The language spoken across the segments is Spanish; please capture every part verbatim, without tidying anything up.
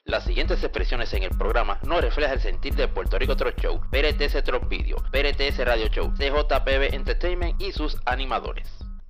Las siguientes expresiones en el programa no reflejan el sentir de Puerto Rico Truck Show, P R T S Truck Video, P R T S Radio Show, C J P B Entertainment y sus animadores.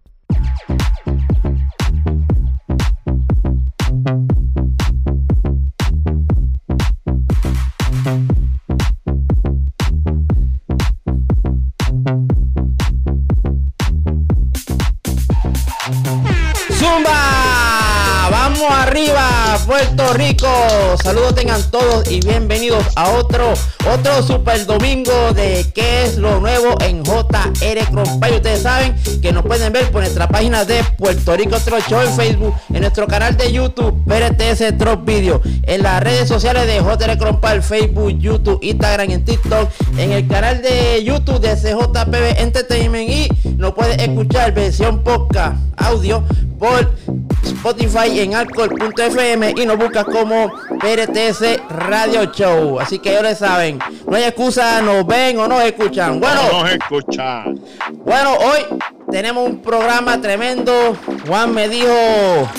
¡Zumba! ¡Vamos arriba, Puerto Rico! Saludos tengan todos y bienvenidos a otro otro super domingo de ¿Qué es lo nuevo en J R Crompay? Ustedes saben que nos pueden ver por nuestra página de Puerto Rico Truck Show en Facebook, en nuestro canal de YouTube P R T S Truck Video, en las redes sociales de J R Crompay, Facebook, YouTube, Instagram, en TikTok, en el canal de YouTube de C J P B Entertainment, y nos puede escuchar versión podcast audio por Spotify en Anchor punto F M y nos busca como P R T S Radio Show. Así que ya lo saben, no hay excusa, nos ven o nos escuchan. Bueno, no nos escuchan. Bueno, hoy tenemos un programa tremendo. Juan me dijo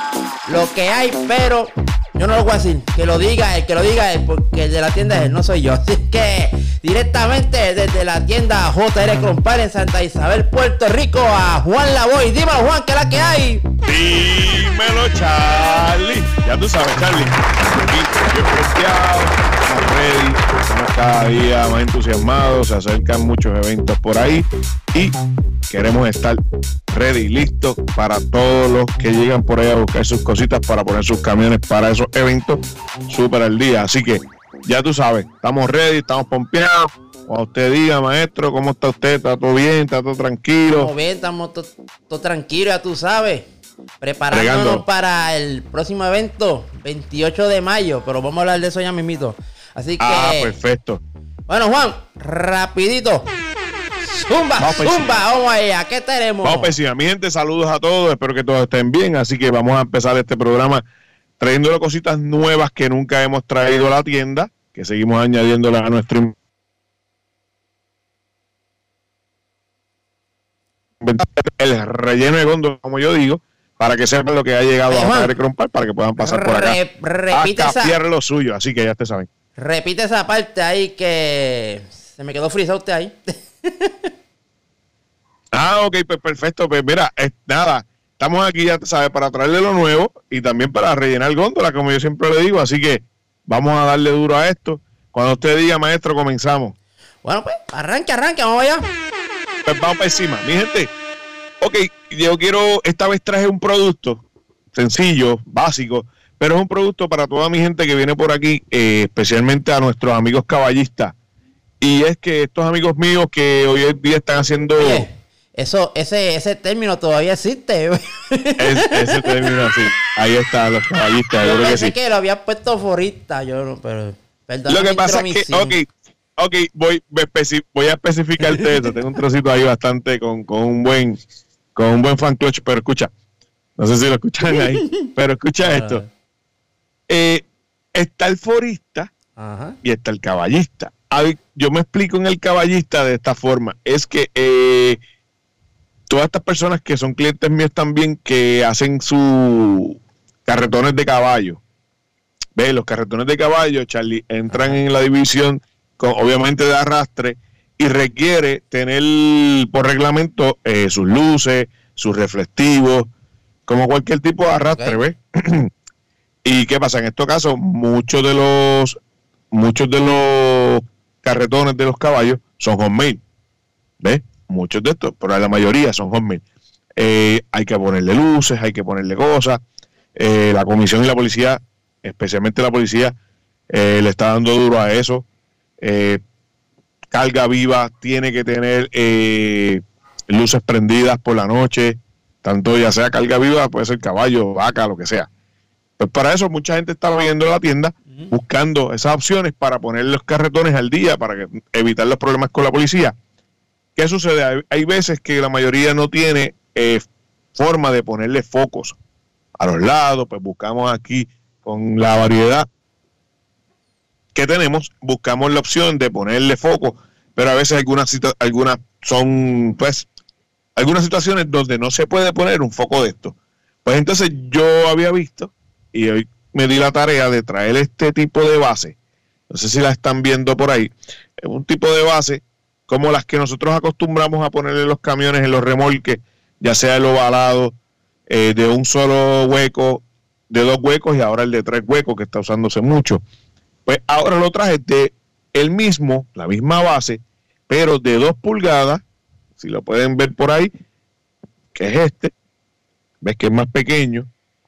lo que hay, pero yo no lo voy a decir. Que lo diga él, que lo diga él, porque el de la tienda es él, no soy yo. Así que directamente desde la tienda J R Crompay en Santa Isabel, Puerto Rico, a Juan Lavoy. Dime, Juan, ¿qué es la que hay? Dímelo, Charlie. Ya tú sabes, Charlie. Aquí, bien confiado, estamos ready, estamos cada día más entusiasmados, se acercan muchos eventos por ahí y queremos estar ready, listos para todos los que llegan por ahí a buscar sus cositas para poner sus camiones para esos eventos súper al día. Así que ya tú sabes, estamos ready, estamos pompeados. Cuando usted diga, maestro, ¿cómo está usted? ¿Está todo bien? ¿Está todo tranquilo? Estamos bien, estamos todo to tranquilos, ya tú sabes. Preparándonos Regando. para el próximo evento, veintiocho de mayo, pero vamos a hablar de eso ya mismito. Así que... Ah, perfecto. Bueno, Juan, rapidito. Zumba, Vamos zumba, encima. vamos allá, ¿qué tenemos? Vamos para encima. Mi gente, saludos a todos, espero que todos estén bien, así que vamos a empezar este programa trayéndole cositas nuevas que nunca hemos traído a la tienda, que seguimos añadiéndolas a nuestro inventario, el relleno de góndola, como yo digo, para que sepan lo que ha llegado Oye, a Juan, J R Crompay, para que puedan pasar por acá Re- repite a esa- capiar lo suyo, así que ya te saben. Repite esa parte ahí que se me quedó frisado usted ahí. Ah, ok, pues perfecto. Pues mira, es, nada, estamos aquí, ya sabes, para traerle lo nuevo y también para rellenar góndola, como yo siempre le digo. Así que vamos a darle duro a esto. Cuando usted diga, maestro, comenzamos. Bueno, pues, arranque, arranque, vamos allá. Pues vamos para encima. Mi gente, ok, yo quiero, esta vez traje un producto sencillo, básico, pero es un producto para toda mi gente que viene por aquí, eh, especialmente a nuestros amigos caballistas. Y es que estos amigos míos que hoy en día están haciendo... Oye, eso, ese, ese término todavía existe. Es, ese término así. Ahí están los caballistas, yo Yo creo que pensé sí. que lo había puesto forista, yo no, pero perdón. Lo que pasa es que, ok, ok, voy, voy a especi- voy a especificarte esto. Tengo un trocito ahí bastante con, con un buen con un buen fan clutch, pero escucha, no sé si lo escuchan ahí, pero escucha esto. Eh, está el forista Ajá. y está el caballista. A ver, yo me explico en el caballista de esta forma. Es que eh, todas estas personas que son clientes míos también, que hacen sus carretones de caballo. Ve, los carretones de caballo, Charlie, entran Ajá. en la división con, obviamente, de arrastre y requiere tener por reglamento eh, sus luces, sus reflectivos, como cualquier tipo de arrastre, Okay. ¿ves? ¿Y qué pasa? En estos casos, muchos de los muchos de los carretones de los caballos son homemade, ¿ves? Muchos de estos, pero la mayoría son homemade. Eh, hay que ponerle luces, hay que ponerle cosas. Eh, la comisión y la policía, especialmente la policía, eh, le está dando duro a eso. Eh, carga viva tiene que tener eh, luces prendidas por la noche, tanto ya sea carga viva, puede ser caballo, vaca, lo que sea. Pues para eso mucha gente está viendo la tienda Uh-huh. buscando esas opciones para poner los carretones al día, para que, evitar los problemas con la policía. ¿Qué sucede? Hay, hay veces que la mayoría no tiene eh, forma de ponerle focos a los lados, pues buscamos aquí con la variedad que tenemos, buscamos la opción de ponerle foco, pero a veces algunas, algunas son, pues, algunas situaciones donde no se puede poner un foco de esto. Pues entonces yo había visto, y hoy me di la tarea de traer este tipo de base. No sé si la están viendo por ahí. Es un tipo de base como las que nosotros acostumbramos a ponerle en los camiones, en los remolques, ya sea el ovalado, eh, de un solo hueco, de dos huecos, y ahora el de tres huecos, que está usándose mucho. Pues ahora lo traje de el mismo, la misma base, pero de dos pulgadas, si lo pueden ver por ahí, que es este, ves que es más pequeño,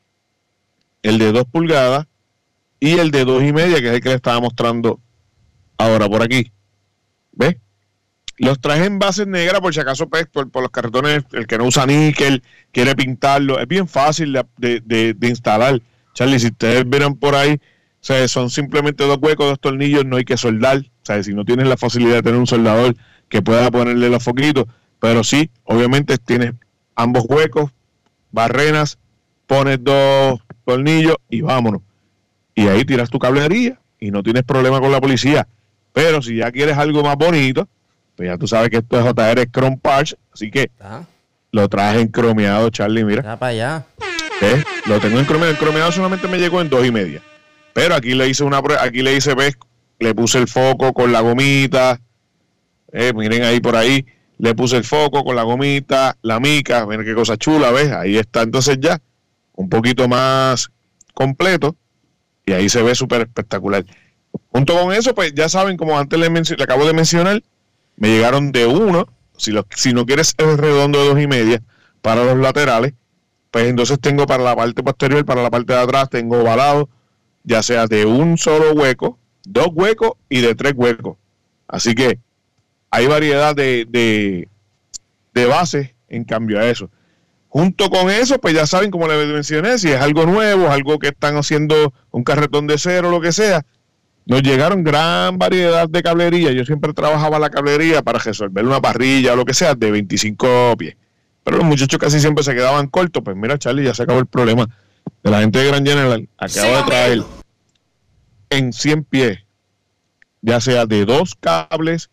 el de dos pulgadas, y el de dos y media, que es el que le estaba mostrando ahora por aquí. ¿Ves? Los traje en bases negras, por si acaso, pues, por, por los cartones, el que no usa níquel, quiere pintarlo. Es bien fácil de, de, de, de instalar. Charlie, si ustedes vieron por ahí, o sea, son simplemente dos huecos, dos tornillos, no hay que soldar. O sea, si no tienes la facilidad de tener un soldador que pueda ponerle los foquitos, pero sí, obviamente tienes ambos huecos, barrenas, pones dos tornillos y vámonos. Y ahí tiras tu cablería y no tienes problema con la policía. Pero si ya quieres algo más bonito, pues ya tú sabes que esto es J R Chrome Parts, así que ¿Ah? lo traje en cromeado, Charlie, mira. Ya para allá. ¿Ves? Lo tengo en cromeado. El cromeado solamente me llegó en dos y media. Pero aquí le hice una prueba, aquí le hice, ves, le puse el foco con la gomita. Eh, miren ahí por ahí, le puse el foco con la gomita, la mica, miren qué cosa chula, ¿ves? Ahí está, entonces ya, un poquito más completo, y ahí se ve súper espectacular. Junto con eso, pues ya saben, como antes le, le acabo de mencionar, me llegaron de uno, si, lo, si no quieres el redondo de dos y media, para los laterales, pues entonces tengo para la parte posterior, para la parte de atrás, tengo ovalado, ya sea de un solo hueco, dos huecos y de tres huecos. Así que hay variedad de, de, de bases en cambio a eso. Junto con eso, pues ya saben, como les mencioné, si es algo nuevo, algo que están haciendo un carretón de cero, lo que sea, nos llegaron gran variedad de cablería. Yo siempre trabajaba la cablería para resolver una parrilla o lo que sea de veinticinco pies. Pero los muchachos casi siempre se quedaban cortos. Pues mira, Charlie, ya se acabó el problema de la gente de Grand General. Acabo sí, de traer en cien pies, ya sea de dos cables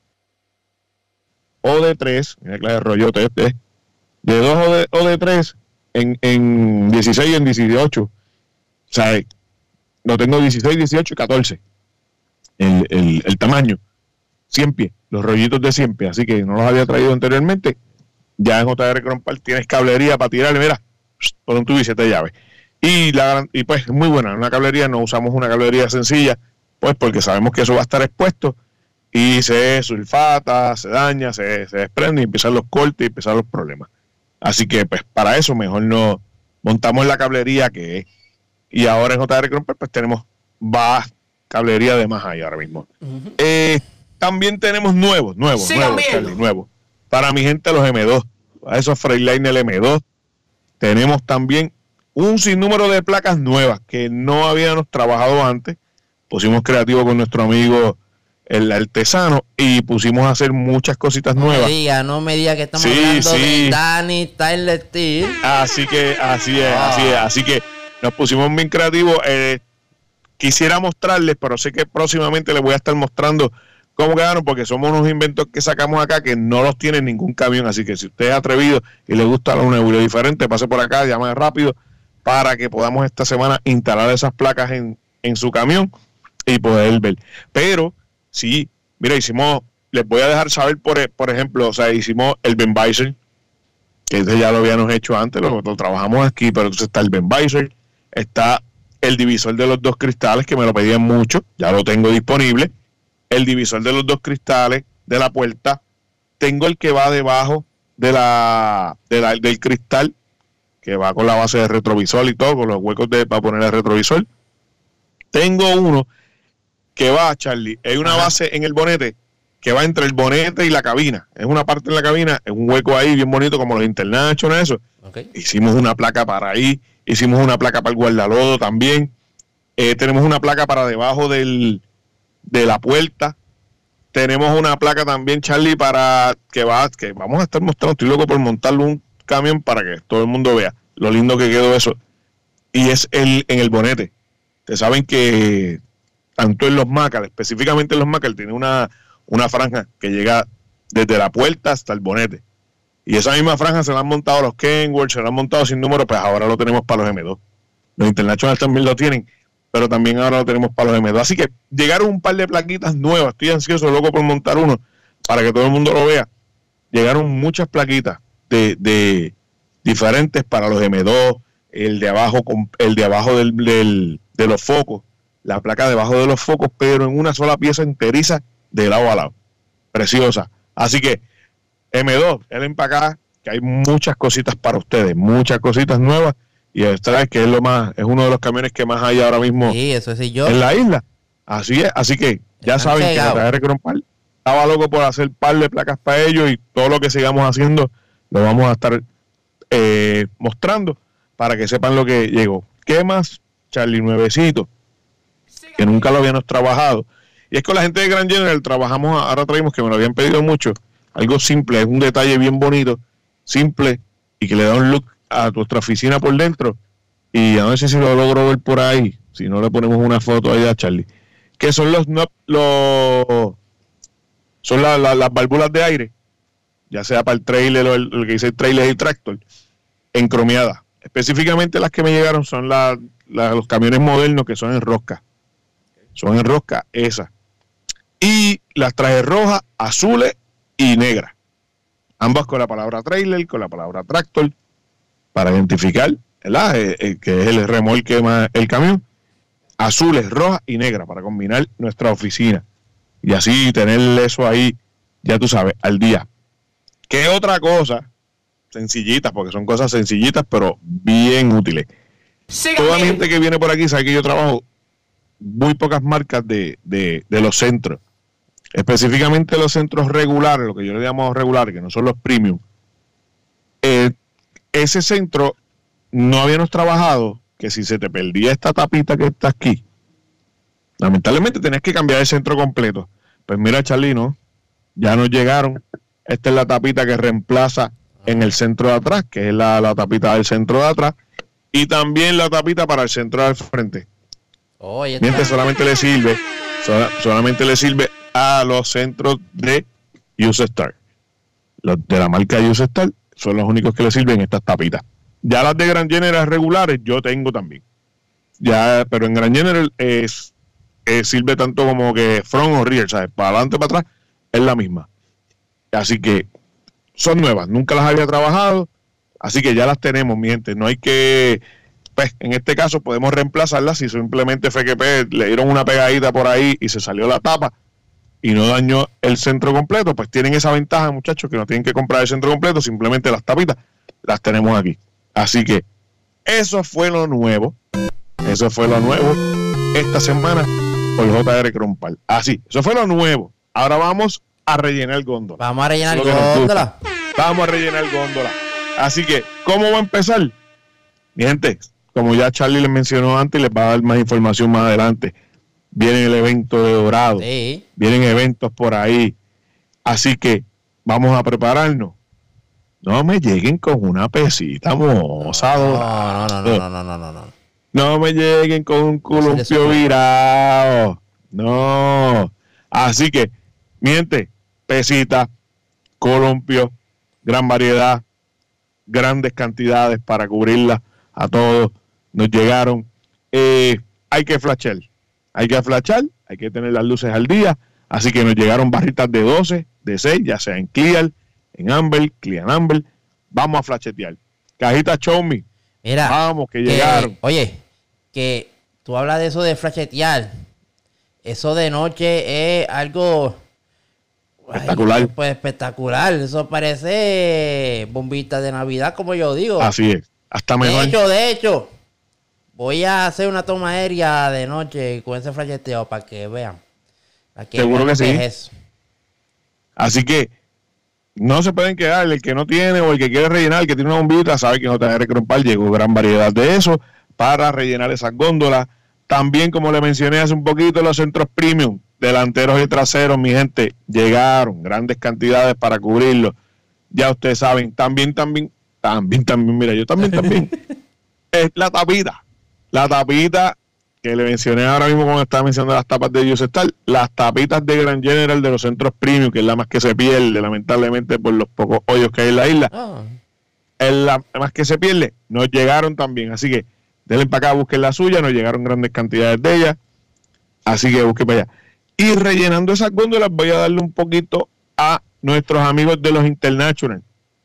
o de tres, mira clase de rollote este, de dos o de, o de tres en, en dieciséis y en dieciocho. O sea, lo tengo dieciséis, dieciocho y catorce. El, el, el tamaño. cien pies, los rollitos de cien pies. Así que no los había traído anteriormente. Ya en J R Chrome Parts tienes cablería para tirarle, mira, por un tubo y siete llaves. Y, la, y pues es muy buena. Una cablería, no usamos una cablería sencilla, pues porque sabemos que eso va a estar expuesto y se sulfata, se daña, se, se desprende y empiezan los cortes y empiezan los problemas. Así que pues para eso mejor no montamos la cablería que es. Y ahora en J R Chrome Parts pues tenemos más cablería de más ahí ahora mismo. Uh-huh. Eh, también tenemos nuevos, nuevos, sí, nuevos, Charlie, nuevos. Para mi gente los M dos, a esos Freightliner M dos, tenemos también un sinnúmero de placas nuevas que no habíamos trabajado antes. Pusimos creativo con nuestro amigo el artesano y pusimos a hacer muchas cositas no nuevas. Me diga, no me diga que estamos sí, hablando sí. de Danny Tyler Steel. Así que, así es, ah. así es. Así que nos pusimos bien creativos. Eh, quisiera mostrarles, pero sé que próximamente les voy a estar mostrando cómo quedaron, porque somos unos inventos que sacamos acá que no los tiene ningún camión. Así que si usted es atrevido y le gusta la nebulo diferente, pase por acá, llame rápido para que podamos esta semana instalar esas placas en, en su camión y poder ver. Pero sí, mira, hicimos, les voy a dejar saber, por, por ejemplo, o sea, hicimos el Ben Visor, que ese ya lo habíamos hecho antes, lo, lo trabajamos aquí, pero entonces está el Ben Visor, está el divisor de los dos cristales, que me lo pedían mucho, ya lo tengo disponible, el divisor de los dos cristales de la puerta, tengo el que va debajo de la, de la del cristal, que va con la base de retrovisor y todo, con los huecos de, para poner el retrovisor. Tengo uno que va, Charlie, hay una Ajá. base en el bonete que va entre el bonete y la cabina. Es una parte en la cabina, es un hueco ahí bien bonito como los International, eso. Okay. Hicimos una placa para ahí, hicimos una placa para el guardalodo también. Eh, tenemos una placa para debajo del, de la puerta. Tenemos una placa también, Charlie, para que va, que vamos a estar mostrando. Estoy loco por montarle un camión para que todo el mundo vea lo lindo que quedó eso. Y es el en el bonete. Ustedes saben que tanto en los Macal, específicamente en los Macal, tiene una, una franja que llega desde la puerta hasta el bonete. Y esa misma franja se la han montado los Kenworth, se la han montado sin número, pues ahora lo tenemos para los M dos. Los International también lo tienen, pero también ahora lo tenemos para los M dos. Así que llegaron un par de plaquitas nuevas. Estoy ansioso, loco por montar uno para que todo el mundo lo vea. Llegaron muchas plaquitas de, de diferentes para los M dos, el de abajo, el de abajo del, del, de los focos, la placa debajo de los focos, pero en una sola pieza enteriza de lado a lado. Preciosa. Así que M dos, él para acá, que hay muchas cositas para ustedes, muchas cositas nuevas, y esta es que es lo más, es uno de los camiones que más hay ahora mismo sí, eso sí, yo. en la isla. Así es, así que ya Están saben pegados. que J R Crompal estaba loco por hacer par de placas para ellos, y todo lo que sigamos haciendo lo vamos a estar eh, mostrando para que sepan lo que llegó. ¿Qué más, Charlie? Nuevecito, que nunca lo habíamos trabajado. Y es con la gente de Grand General trabajamos, ahora traemos que me lo habían pedido mucho, algo simple, es un detalle bien bonito, simple, y que le da un look a nuestra oficina por dentro. Y a ver si lo logro ver por ahí, si no le ponemos una foto ahí a Charlie, que son los, no, los son la, la, las válvulas de aire, ya sea para el trailer o el, el que dice el trailer y el tractor, encromeadas. Específicamente las que me llegaron son la, la, los camiones modernos que son en rosca, son en rosca esas, y las traje rojas, azules y negras, ambas con la palabra trailer, con la palabra tractor, para identificar, ¿verdad? Eh, eh, que es el remolque más el camión, azules, rojas y negras, para combinar nuestra oficina y así tener eso ahí, ya tú sabes, al día. ¿Qué otra cosa? Sencillitas, porque son cosas sencillitas pero bien útiles. Toda la gente que viene por aquí sabe que yo trabajo muy pocas marcas de, de, de los centros, específicamente los centros regulares, lo que yo le llamo regulares, que no son los premium. Eh, ese centro no habíamos trabajado que si se te perdía esta tapita que está aquí, lamentablemente tenías que cambiar el centro completo. Pues mira, Charly, no, ya nos llegaron. Esta es la tapita que reemplaza en el centro de atrás, que es la, la tapita del centro de atrás, y también la tapita para el centro del frente. Oh, Mientras solamente le sirve, sola, solamente le sirve a los centros de UseStar. Los de la marca UseStar son los únicos que le sirven estas tapitas. Ya las de Grand General regulares yo tengo también. Ya, pero en Grand General es, es sirve tanto como que front o rear, ¿sabes? Para adelante, para atrás, es la misma. Así que son nuevas, nunca las había trabajado, así que ya las tenemos, mi gente. No hay que, pues en este caso podemos reemplazarlas si simplemente fue que pues, le dieron una pegadita por ahí y se salió la tapa y no dañó el centro completo. Pues tienen esa ventaja, muchachos, que no tienen que comprar el centro completo, simplemente las tapitas las tenemos aquí. Así que eso fue lo nuevo, eso fue lo nuevo esta semana por J R Crompal. Así, eso fue lo nuevo. Ahora vamos a rellenar góndola. Vamos a rellenar Eso es lo que nos góndola. gusta. Vamos a rellenar góndola. Así que, ¿cómo va a empezar? Mi gente, como ya Charly les mencionó antes, les va a dar más información más adelante. Viene el evento de Dorado. Sí. Vienen eventos por ahí. Así que vamos a prepararnos. No me lleguen con una pesita moza. No, Dorado. no, no, no, no, no, no, no. No me lleguen con un columpio eso. virado. No. Así que, mi gente, pesita, columpio, gran variedad, grandes cantidades para cubrirla a todos. Nos llegaron. Eh, hay que flashar. Hay que flashar. Hay que tener las luces al día. Así que nos llegaron barritas de doce, de seis, ya sea en Clear, en Amber, Clear Amber. Vamos a flashetear. Cajita Show Me. Mira, Vamos, que, que- llegaron. Oye, que tú hablas de eso de flashetear. Eso de noche es algo Espectacular. ay, pues espectacular. Eso parece bombita de Navidad, como yo digo. Así es. Hasta de mejor. hecho, de hecho, voy a hacer una toma aérea de noche con ese flasheteo para que vean. Para que Seguro vean que lo sí. es eso. Así que no se pueden quedar. El que no tiene o el que quiere rellenar, el que tiene una bombita, sabe que en J R Crompal llegó gran variedad de eso para rellenar esas góndolas. También, como le mencioné hace un poquito, los centros premium, delanteros y traseros, mi gente, llegaron grandes cantidades para cubrirlo. Ya ustedes saben, también, también, también, también, mira, yo también, también. Es la tapita, la tapita que le mencioné ahora mismo cuando estaba mencionando las tapas de UseStar, las tapitas de Grand General de los centros premium, que es la más que se pierde, lamentablemente, por los pocos hoyos que hay en la isla. Ah. Es la más que se pierde, nos llegaron también. Así que denle para acá, busquen la suya, nos llegaron grandes cantidades de ellas, así que busquen para allá. Y rellenando esas góndolas voy a darle un poquito a nuestros amigos de los International.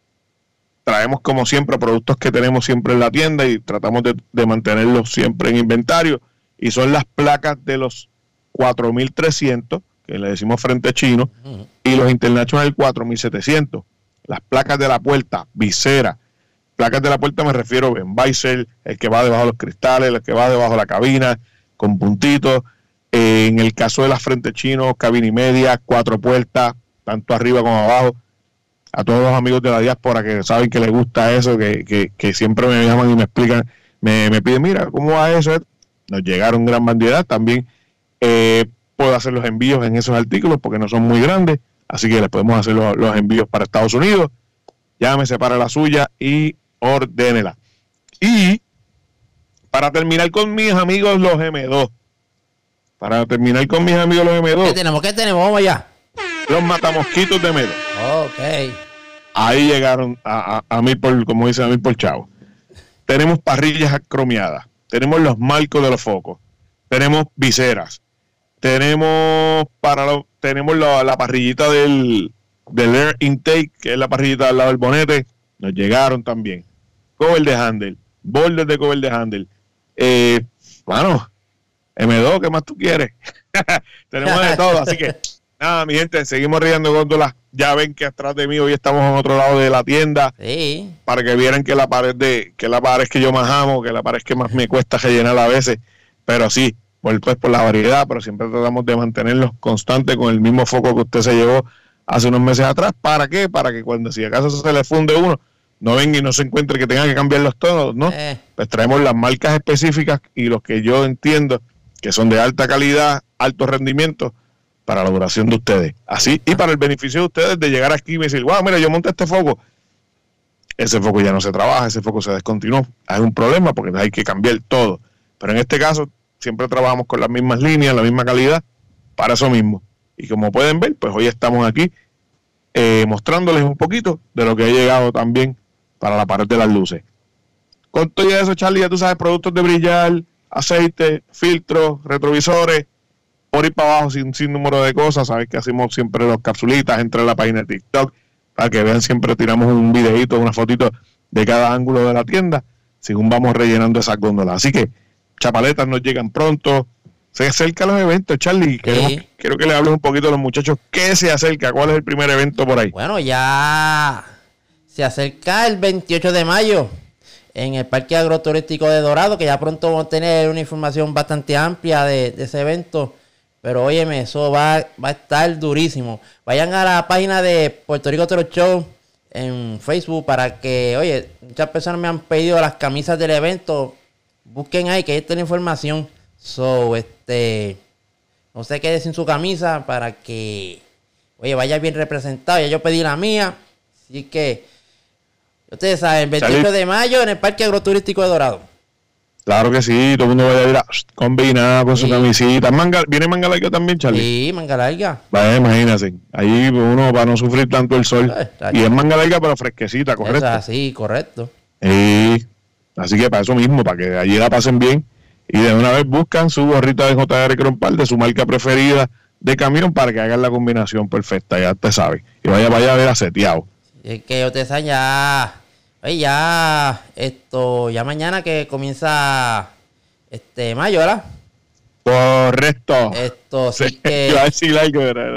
Traemos como siempre productos que tenemos siempre en la tienda y tratamos de, de mantenerlos siempre en inventario, y son las placas de los cuatro mil trescientos, que le decimos frente chino, uh-huh. y los International cuatro mil setecientos. Las placas de la puerta, visera. Placas de la puerta me refiero a Ben Weiser, el que va debajo de los cristales, el que va debajo de la cabina, con puntitos. Eh, en el caso de las frente chinos, cabina y media, cuatro puertas, tanto arriba como abajo. A todos los amigos de la diáspora que saben que les gusta eso, que, que, que siempre me llaman y me explican, me, me piden, mira, ¿cómo va eso? Nos llegaron gran variedad. También eh, puedo hacer los envíos en esos artículos porque no son muy grandes, así que les podemos hacer los, los envíos para Estados Unidos. Llámese para la suya y ordénela. Y para terminar con mis amigos los M dos, para terminar con mis amigos los M dos. ¿Qué tenemos? ¿Qué tenemos? Vamos allá. Los matamosquitos de M dos. Ok. Ahí llegaron a, a, a mí por, como dicen a mí por chavo. Tenemos parrillas cromiadas, tenemos los marcos de los focos, tenemos viseras, tenemos para lo, tenemos la, la parrillita del, del air intake, que es la parrillita al lado del bonete, nos llegaron también. Cover de handle, bordes de cover de handle. Eh, bueno, M dos, ¿qué más tú quieres? Tenemos de todo, así que nada, mi gente, seguimos riendo góndolas. Ya ven que atrás de mí hoy estamos en otro lado de la tienda. Sí. Para que vieran que la pared de, que la pared que yo más amo, que la pared que más me cuesta rellenar a veces. Pero sí, por, pues por la variedad, pero siempre tratamos de mantenerlos constantes con el mismo foco que usted se llevó hace unos meses atrás. ¿Para qué? Para que cuando si acaso se le funde uno, no venga y no se encuentre que tenga que cambiarlos todos, ¿no? Eh. Pues traemos las marcas específicas y los que yo entiendo que son de alta calidad, alto rendimiento, para la duración de ustedes. Así, y para el beneficio de ustedes de llegar aquí y decir, wow, mira, yo monté este foco. Ese foco ya no se trabaja, ese foco se descontinuó. Hay un problema porque hay que cambiar todo. Pero en este caso, siempre trabajamos con las mismas líneas, la misma calidad, para eso mismo. Y como pueden ver, pues hoy estamos aquí eh, mostrándoles un poquito de lo que ha llegado también para la pared de las luces. Con todo eso, Charlie, ya tú sabes, productos de brillar, aceite, filtros, retrovisores, por ir para abajo sin, sin número de cosas. Sabes que hacemos siempre los capsulitas, entre en la página de TikTok, para que vean, siempre tiramos un videito, una fotito de cada ángulo de la tienda, según vamos rellenando esas góndolas. Así que chapaletas nos llegan pronto, se acercan los eventos, Charlie, queremos, sí. Quiero que le hables un poquito a los muchachos, ¿qué se acerca? ¿Cuál es el primer evento por ahí? Bueno, ya se acerca el veintiocho de mayo, en el Parque Agroturístico de Dorado, que ya pronto vamos a tener una información bastante amplia de, de ese evento. Pero óyeme, eso va, va a estar durísimo. Vayan a la página de Puerto Rico Trot Show en Facebook para que, oye, muchas personas me han pedido las camisas del evento. Busquen ahí, que ahí está la información. So, este, no se quede sin su camisa para que, oye, vaya bien representado. Ya yo pedí la mía. Así que, ustedes saben, veintiocho de mayo en el Parque Agroturístico de Dorado. Claro que sí, todo el mundo va a ir a combinar con sí. Su camisita. Manga, ¿viene manga larga también, Charlie? Sí, manga larga. Vaya, imagínense. Ahí uno para no sufrir tanto el sol. Eh, y es manga larga pero fresquecita, ¿correcto? Esa, sí, correcto. Y, así que para eso mismo, para que allí la pasen bien. Y de una vez buscan su gorrita de J R Crompal, de su marca preferida de camión, para que hagan la combinación perfecta, ya te sabe. Y vaya, vaya a ver a seteado. Es que usted sabe ya... Oye, ya, esto, ya mañana que comienza este mayo, ¿verdad? Correcto. Esto, sí, sí que... Iba a decir algo,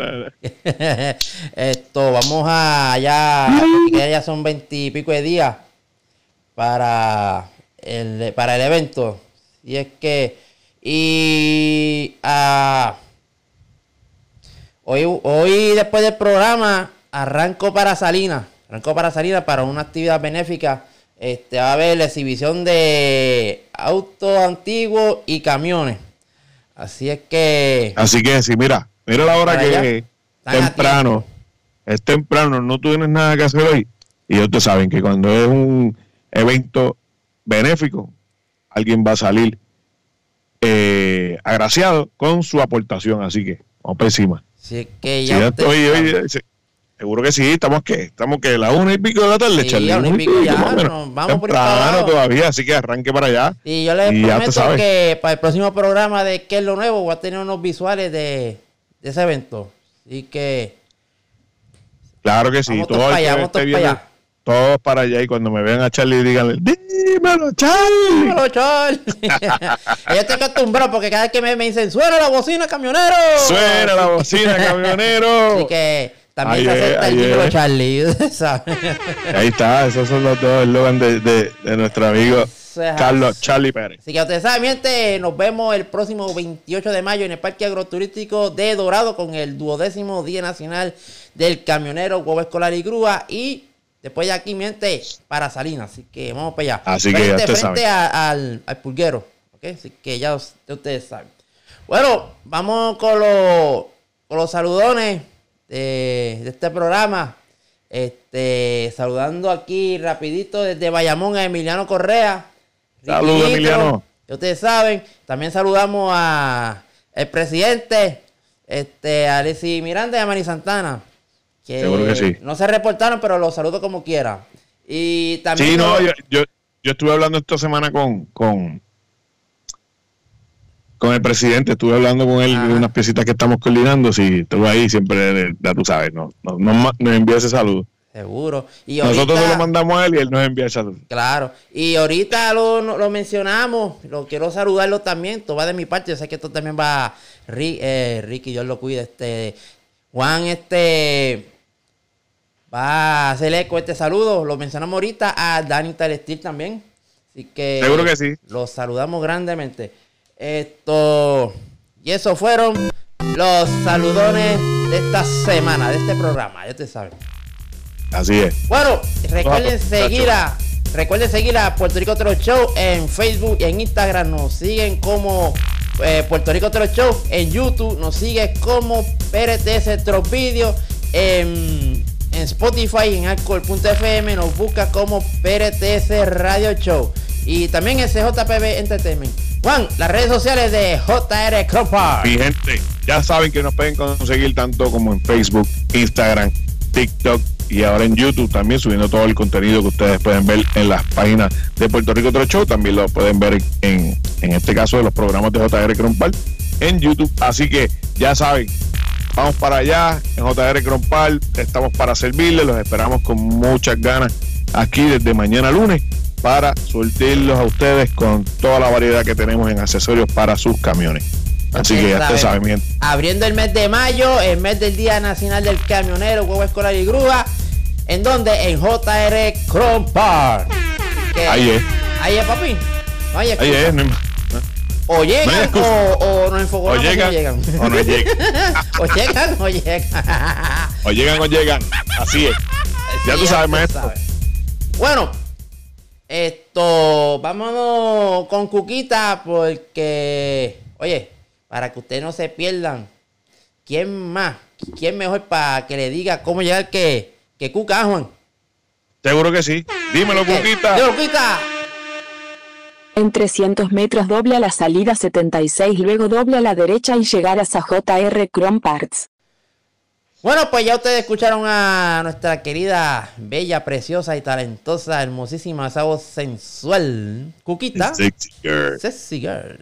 esto, vamos a, ya, que ya son veintipico de días para el, para el evento. Y es que, y, uh, hoy, hoy después del programa, arranco para Salinas. Arrancó para Salinas para una actividad benéfica. Este, va a haber la exhibición de autos antiguos y camiones. Así es que... Así que sí, mira, mira la hora que temprano, es temprano, no tienes nada que hacer hoy. Y ellos te saben que cuando es un evento benéfico, alguien va a salir eh, agraciado con su aportación. Así que vamos por encima. Así es que ya... Sí, ya estoy, oye, Seguro que sí, estamos que, estamos que la una y pico de la tarde, sí, Charlie. A una y pico ya, no, vamos por temprano todavía, así que arranque para allá. Y yo les y prometo que para el próximo programa de ¿Qué es lo nuevo? Voy a tener unos visuales de, de ese evento. Así que claro que sí, vamos todos para allá, vamos todos para allá. Todos para allá y cuando me vean a Charlie díganle, dímelo, Charlie. Dímelo, Charlie. Yo estoy acostumbrado porque cada vez que me, me dicen, suena la bocina, camionero. Suena la bocina, camionero. Así que también se acepta el dímelo, Charlie. Ahí está, esos son los dos eslogan de, de, de nuestro amigo Carlos Charlie Pérez. Así que ustedes saben, gente, nos vemos el próximo veintiocho de mayo en el Parque Agroturístico de Dorado con el duodécimo Día Nacional del Camionero, Guagua Escolar y Grúa. Y después de aquí, miente, para Salinas. Así que vamos para allá. Así frente, que ya te frente a, al, al pulguero. ¿Okay? Así que ya ustedes saben. Bueno, vamos con los, con los saludones de, de este programa. Este, saludando aquí rapidito desde Bayamón a Emiliano Correa. Saludos, Emiliano. Ustedes saben. También saludamos a el presidente, este, a Alexis Miranda y a Manny Santana. Que seguro que sí. No se reportaron, pero los saludo como quiera. Y también. Sí, no, yo, yo, yo estuve hablando esta semana con, con, con el presidente, estuve hablando con él de unas piecitas que estamos coordinando. Sí, estuve ahí siempre, ya tú sabes, no, no, no nos envía ese saludo. Seguro. Y nosotros ahorita, se lo mandamos a él y él nos envía el saludo. Claro. Y ahorita lo, lo mencionamos, lo quiero saludarlo también. Esto va de mi parte. Yo sé que esto también va Rick, eh, Ricky, Dios lo cuida. Este, Juan, este. Va a hacer eco este saludo. Lo mencionamos ahorita a Dani Telestil también. Así que seguro que sí. Los saludamos grandemente. Esto. Y esos fueron los saludones de esta semana, de este programa. Ya te saben. Así es. Bueno, recuerden seguir a. Recuerden seguir a Puerto Rico Truck Show en Facebook y en Instagram. Nos siguen como eh, Puerto Rico Truck Show. En YouTube nos sigue como P R T S Truck Video. En. En Spotify y en Anchor punto F M nos busca como P R T S Radio Show. Y también S J P B Entertainment. Juan, las redes sociales de J R Crompar. Mi gente, ya saben que nos pueden conseguir tanto como en Facebook, Instagram, TikTok y ahora en YouTube también, subiendo todo el contenido que ustedes pueden ver en las páginas de Puerto Rico Truck Show. También lo pueden ver en, en este caso de los programas de J R Crompar en YouTube. Así que ya saben, vamos para allá en J R Crompar, estamos para servirles, los esperamos con muchas ganas aquí desde mañana lunes para surtirlos a ustedes con toda la variedad que tenemos en accesorios para sus camiones. Así que ya ustedes saben, bien. Abriendo el mes de mayo, el mes del Día Nacional del Camionero, Guagua Escolar y Grúa, ¿en dónde? En J R Crompar. Ahí es. Ahí es, papi. No hay ahí es, no hay... O llegan no o, o nos enfocamos o llegan, llegan o no llegan. O llegan o llegan. O llegan o llegan. Así es. Ya sí, tú sabes, maestro. Sabes. Bueno, esto, vámonos con Cuquita porque, oye, para que ustedes no se pierdan, ¿quién más? ¿Quién mejor para que le diga cómo llegar que, que Cuca, Juan? Seguro que sí. Dímelo, Cuquita. Dímelo, Cuquita. En trescientos metros doble a la salida setenta y seis, luego doble a la derecha y llegarás a J R Cromparts. Bueno, pues ya ustedes escucharon a nuestra querida, bella, preciosa y talentosa, hermosísima, esa voz sensual, Cuquita. Sexy girl. Sexy girl.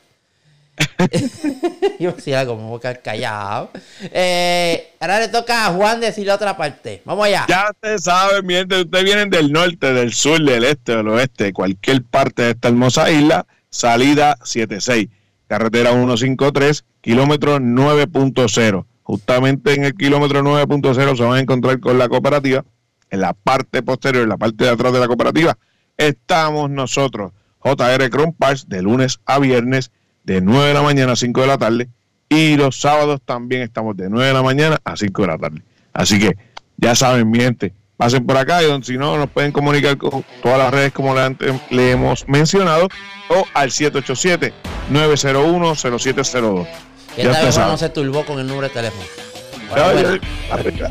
Yo decía como boca callado. Eh, ahora le toca a Juan decir la otra parte. Vamos allá. Ya ustedes saben, mientras ustedes vienen del norte, del sur, del este, del oeste, cualquier parte de esta hermosa isla, salida setenta y seis, carretera ciento cincuenta y tres, kilómetro nueve punto cero. Justamente en el kilómetro nueve punto cero se van a encontrar con la cooperativa. En la parte posterior, en la parte de atrás de la cooperativa, estamos nosotros, J R Crompar, de lunes a viernes, de nueve de la mañana a cinco de la tarde, y los sábados también estamos de nueve de la mañana a cinco de la tarde. Así que ya saben, mi gente, pasen por acá y si no, nos pueden comunicar con todas las redes como le, le hemos mencionado o al siete ocho siete, nueve cero uno, cero siete cero dos. Y esta vez no se turbó con el número de teléfono. Bueno, bueno.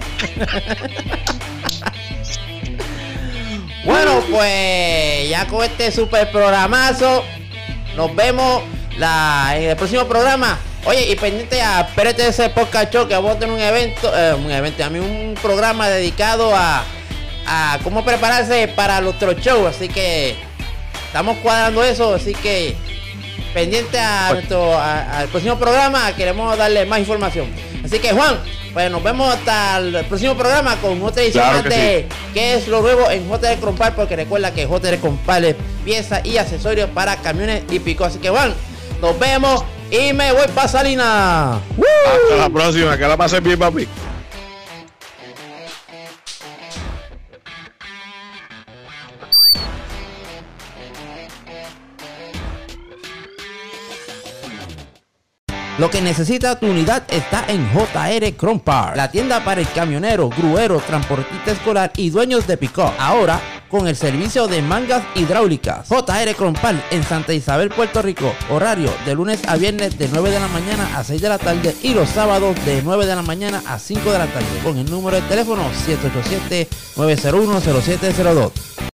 Bueno, pues ya con este super programazo nos vemos la, en el próximo programa Oye, y pendiente a P R T S Podcast Show, que vamos a tener un evento, eh, un evento, a mí un programa dedicado a, a cómo prepararse para nuestro show. Así que estamos cuadrando eso, así que pendiente a nuestro a, al próximo programa, queremos darle más información. Así que Juan, pues nos vemos hasta el próximo programa con otra edición Claro más que de qué es lo nuevo en J R Compal, porque recuerda que J R Compal es piezas y accesorios para camiones y pico. Así que Juan, nos vemos y me voy para Salinas. ¡Woo! Hasta la próxima, que la pasen bien, papi. Lo que necesita tu unidad está en J R Compal, la tienda para el camionero, gruero, transportista escolar y dueños de pick-up. Ahora con el servicio de mangas hidráulicas. J R Compal en Santa Isabel, Puerto Rico. Horario de lunes a viernes de nueve de la mañana a seis de la tarde y los sábados de nueve de la mañana a cinco de la tarde. Con el número de teléfono siete ocho siete, nueve cero uno, cero siete cero dos.